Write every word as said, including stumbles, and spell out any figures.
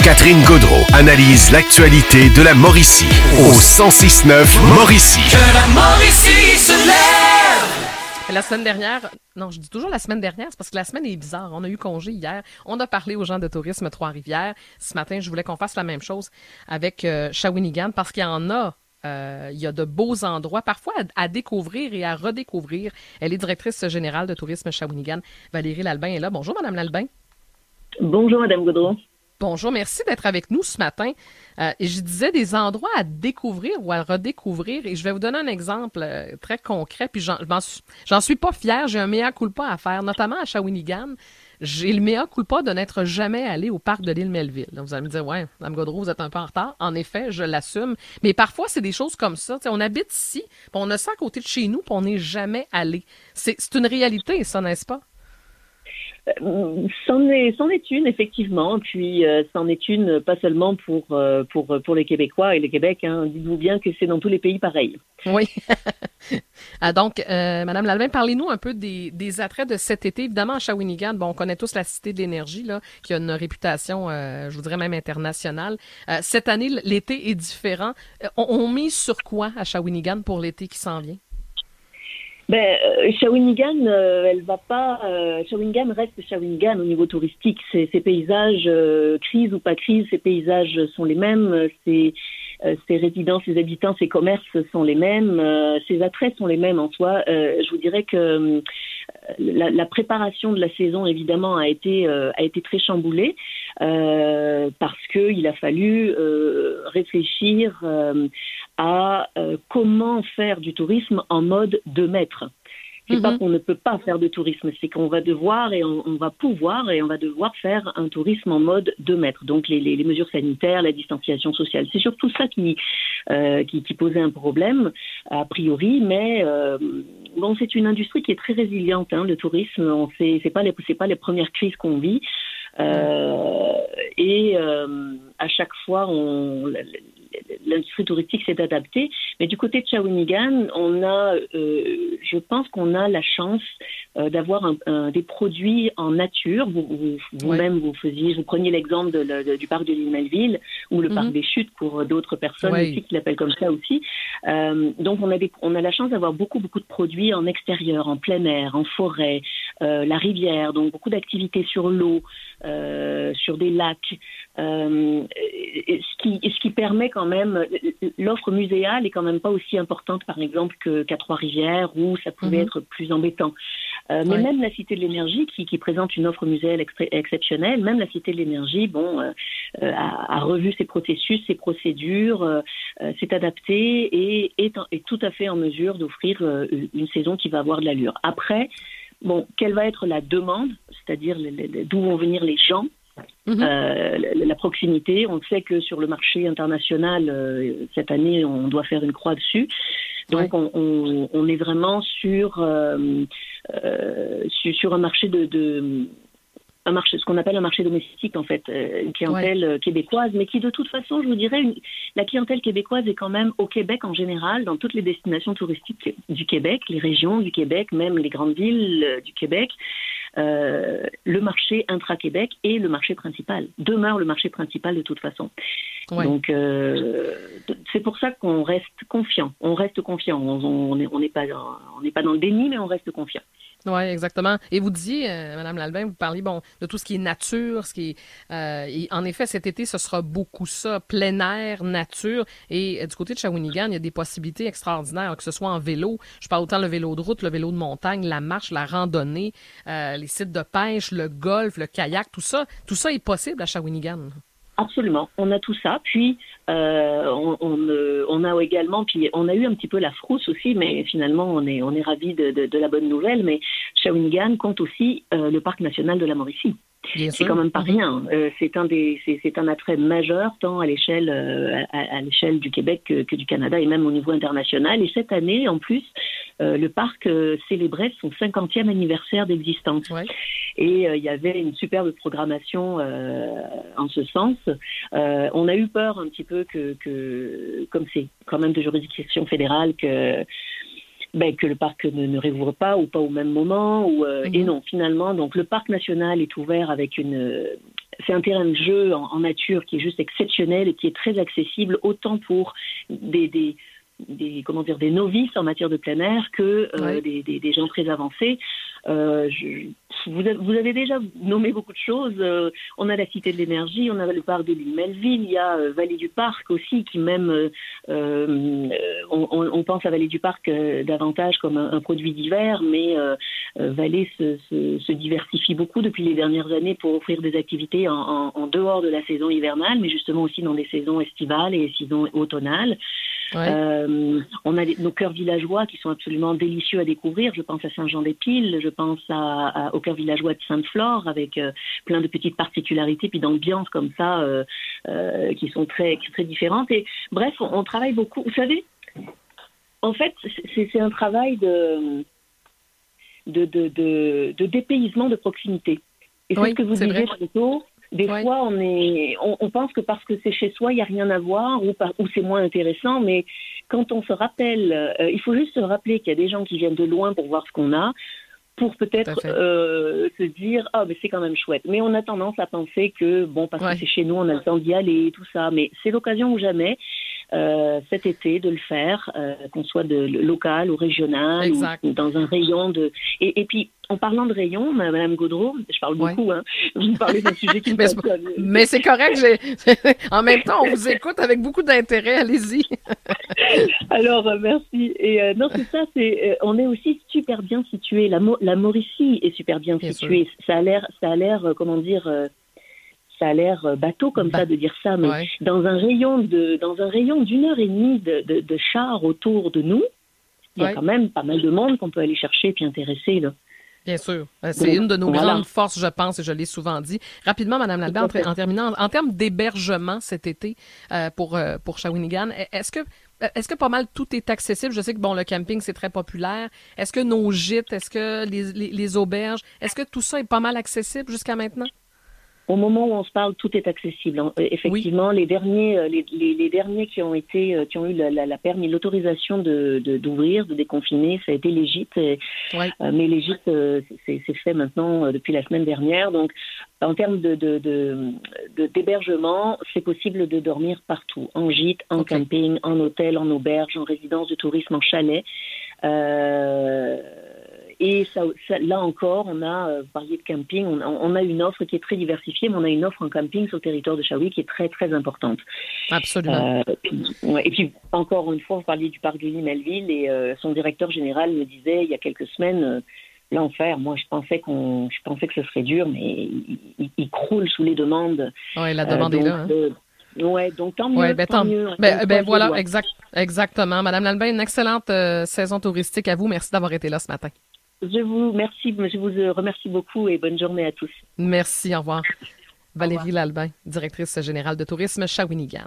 Catherine Gaudreault analyse l'actualité de la Mauricie au cent six neuf Mauricie. Que la Mauricie se lève! La semaine dernière, non, je dis toujours la semaine dernière, c'est parce que la semaine est bizarre. On a eu congé hier. On a parlé aux gens de tourisme Trois-Rivières. Ce matin, je voulais qu'on fasse la même chose avec euh, Shawinigan parce qu'il y en a. Euh, il y a de beaux endroits, parfois à, à découvrir et à redécouvrir. Elle est directrice générale de tourisme Shawinigan. Valérie Lalbin est là. Bonjour, Madame Lalbin. Bonjour, Madame Gaudreault. Bonjour, merci d'être avec nous ce matin. Euh, et je disais des endroits à découvrir ou à redécouvrir. Et je vais vous donner un exemple euh, très concret. Puis j'en, j'en, suis, j'en suis pas fière. J'ai un mea culpa à faire, notamment à Shawinigan. J'ai le mea culpa de n'être jamais allé au parc de l'île Melville. Là, vous allez me dire, ouais, Mme Gaudreault, vous êtes un peu en retard. En effet, je l'assume. Mais parfois, c'est des choses comme ça. T'sais, on habite ici, puis on a ça à côté de chez nous, puis on n'est jamais allé. C'est, c'est une réalité, ça, n'est-ce pas? Euh, c'en est, c'en est une, effectivement. Puis, euh, c'en est une pas seulement pour, euh, pour, pour les Québécois et le Québec. Hein. Dites-vous bien que c'est dans tous les pays pareil. Oui. ah, donc, euh, Madame Lalbin, parlez-nous un peu des, des attraits de cet été. Évidemment, à Shawinigan, bon, on connaît tous la Cité de l'énergie, là, qui a une réputation, euh, je vous dirais même internationale. Euh, cette année, l'été est différent. Euh, on, on mise sur quoi à Shawinigan pour l'été qui s'en vient? Ben, euh, Shawinigan, euh, elle va pas. Euh, Shawinigan reste Shawinigan au niveau touristique. Ces, ces paysages, euh, crise ou pas crise, ces paysages sont les mêmes. Ces, euh, ces résidents, ces habitants, ces commerces sont les mêmes. Euh, ces attraits sont les mêmes en soi. Euh, je vous dirais que euh, la, la préparation de la saison, évidemment, a été euh, a été très chamboulée euh, parce que il a fallu euh, réfléchir. Euh, à euh, comment faire du tourisme en mode deux mètres. C'est mm-hmm. pas qu'on ne peut pas faire de tourisme, c'est qu'on va devoir et on, on va pouvoir et on va devoir faire un tourisme en mode deux mètres. Donc les, les, les mesures sanitaires, la distanciation sociale, c'est surtout ça qui, euh, qui, qui posait un problème a priori. Mais euh, bon, c'est une industrie qui est très résiliente. Hein, le tourisme, on sait, c'est pas les, c'est pas les premières crises qu'on vit. Euh, et euh, à chaque fois, on l'industrie touristique s'est adaptée, mais du côté de Shawinigan, on a, euh, je pense qu'on a la chance euh, d'avoir un, un, des produits en nature. Vous, vous, vous-même, ouais. vous faisiez, vous preniez l'exemple de, de, du parc de l'île Melville ou le mm-hmm. parc des Chutes pour d'autres personnes ouais. ici qui l'appellent comme ça aussi. Euh, donc, on a, des, on a la chance d'avoir beaucoup, beaucoup de produits en extérieur, en plein air, en forêt, euh, la rivière, donc beaucoup d'activités sur l'eau, euh, sur des lacs. Euh, ce qui, ce qui permet quand même, l'offre muséale est quand même pas aussi importante par exemple que, qu'à Trois-Rivières où ça pouvait mm-hmm. être plus embêtant. Euh, mais ouais. même la Cité de l'énergie qui, qui présente une offre muséale extra- exceptionnelle, même la Cité de l'énergie, bon, euh, a, a revu ses processus, ses procédures, euh, s'est adaptée et est, est tout à fait en mesure d'offrir euh, une saison qui va avoir de l'allure. Après, bon, quelle va être la demande, c'est-à-dire les, les, d'où vont venir les gens? Mmh. Euh, la, la proximité, on sait que sur le marché international, euh, cette année, on doit faire une croix dessus. Donc, ouais. on, on, on est vraiment sur, euh, euh, sur, sur un marché de... de un marché, ce qu'on appelle un marché domestique, en fait, euh, une clientèle ouais. québécoise, mais qui, de toute façon, je vous dirais, une, la clientèle québécoise est quand même au Québec en général, dans toutes les destinations touristiques du Québec, les régions du Québec, même les grandes villes euh, du Québec. Euh, le marché intra-Québec et le marché principal demeure le marché principal de toute façon. Ouais. Donc euh, c'est pour ça qu'on reste confiant. On reste confiant. On n'est on n'est pas on n'est pas dans le déni, mais on reste confiant. Oui, exactement. Et vous disiez, euh, Mme Lalbin, vous parliez bon de tout ce qui est nature, ce qui est euh, et en effet cet été ce sera beaucoup ça, plein air, nature. Et euh, du côté de Shawinigan, il y a des possibilités extraordinaires, que ce soit en vélo. Je parle autant le vélo de route, le vélo de montagne, la marche, la randonnée, euh, les sites de pêche, le golf, le kayak, tout ça, tout ça est possible à Shawinigan. Absolument, on a tout ça. Puis euh, on, on, on a également, puis on a eu un petit peu la frousse aussi, mais finalement on est on est ravis de, de, de la bonne nouvelle. Mais Shawinigan compte aussi euh, le parc national de la Mauricie. Bien c'est sûr. Quand même pas rien. Euh, c'est un des, c'est, c'est un attrait majeur tant à l'échelle, euh, à, à l'échelle du Québec que, que du Canada et même au niveau international. Et cette année, en plus, euh, le parc euh, célébrait son cinquantième anniversaire d'existence. Ouais. Et il euh, y avait une superbe programmation euh, en ce sens. Euh, on a eu peur un petit peu que, que comme c'est quand même de juridiction fédérale, que Ben, que le parc ne, ne réouvre pas ou pas au même moment. Ou, euh, mmh. Et non, finalement, donc le parc national est ouvert avec une, c'est un terrain de jeu en, en nature qui est juste exceptionnel et qui est très accessible autant pour des, des des comment dire des novices en matière de plein air que euh, ouais. des, des, des gens très avancés. Euh, je, vous, avez, vous avez déjà nommé beaucoup de choses. Euh, on a la Cité de l'Énergie, on a le parc de l'île Melville, il y a euh, Vallée du Parc aussi, qui même euh, euh, on, on pense à Vallée du Parc euh, davantage comme un, un produit d'hiver, mais euh, euh, Vallée se, se, se diversifie beaucoup depuis les dernières années pour offrir des activités en, en, en dehors de la saison hivernale, mais justement aussi dans des saisons estivales et saisons automnales. Ouais. Euh, on a des, nos cœurs villageois qui sont absolument délicieux à découvrir. Je pense à Saint-Jean-des-Piles, je pense à, à, au cœur villageois de Sainte-Flore avec euh, plein de petites particularités puis d'ambiances comme ça euh, euh, qui sont très, très différentes. Et bref, on, on travaille beaucoup. Vous savez, en fait, c'est, c'est un travail de, de, de, de, de dépaysement de proximité. Et c'est oui, ce que vous disiez plus tôt. Des ouais. fois, on, est, on, on pense que parce que c'est chez soi, il n'y a rien à voir ou, par, ou c'est moins intéressant. Mais quand on se rappelle, euh, il faut juste se rappeler qu'il y a des gens qui viennent de loin pour voir ce qu'on a, pour peut-être euh, se dire « Ah, mais c'est quand même chouette ». Mais on a tendance à penser que, bon, parce ouais. que c'est chez nous, on a le temps d'y aller et tout ça. Mais c'est l'occasion ou jamais, euh, cet été, de le faire, euh, qu'on soit de local ou régional, ou dans un rayon de... Et, et puis... En parlant de rayons, Madame Gaudreault, je parle beaucoup, ouais. hein. Vous me parlez d'un sujet qui me mais, passionne. Mais c'est correct, j'ai... en même temps, on vous écoute avec beaucoup d'intérêt, allez-y. Alors, euh, merci. Et euh, non, c'est ça, c'est, euh, on est aussi super bien situé. La, Mo- la Mauricie est super bien, bien située. Sûr. Ça a l'air, ça a l'air, euh, comment dire, euh, ça a l'air bateau comme bah, ça de dire ça, mais ouais. dans un rayon de, dans un rayon d'une heure et demie de, de, de char autour de nous, il y a ouais. quand même pas mal de monde qu'on peut aller chercher puis intéresser, là. Bien sûr. C'est une de nos voilà. grandes forces, je pense, et je l'ai souvent dit. Rapidement, Mme Lalbert, en, en terminant, en, en termes d'hébergement cet été euh, pour euh, pour Shawinigan, est-ce que est-ce que pas mal tout est accessible? Je sais que bon, le camping, c'est très populaire. Est-ce que nos gîtes, est-ce que les, les, les auberges, est-ce que tout ça est pas mal accessible jusqu'à maintenant? Au moment où on se parle, tout est accessible. Effectivement, oui. les derniers, les, les, les derniers qui ont été, qui ont eu la, la, la permis, l'autorisation de, de d'ouvrir, de déconfiner, ça a été les gîtes. Et, ouais. euh, mais les gîtes, c'est, c'est fait maintenant depuis la semaine dernière. Donc, en termes de, de, de, de d'hébergement, c'est possible de dormir partout, en gîte, en okay. camping, en hôtel, en auberge, en résidence de tourisme, en chalet. Euh, Et ça, ça, là encore, on a, euh, vous parliez de camping, on a, on a une offre qui est très diversifiée, mais on a une offre en camping sur le territoire de Shawi qui est très, très importante. Absolument. Euh, puis, ouais, et puis, encore une fois, vous parliez du parc de l'île Melville et euh, son directeur général me disait il y a quelques semaines, euh, l'enfer, moi je pensais qu'on, je pensais que ce serait dur, mais il, il, il croule sous les demandes. Oui, la demande euh, donc, est là. Hein. Euh, Ouais, donc tant mieux. Ouais, ben, tant tant mieux. Ben, ben voilà, exact, exactement. Madame Lalbin, une excellente euh, saison touristique à vous. Merci d'avoir été là ce matin. Je vous remercie, je vous remercie beaucoup et bonne journée à tous. Merci, au revoir. Au revoir. Valérie Lalbin, directrice générale de tourisme Shawinigan.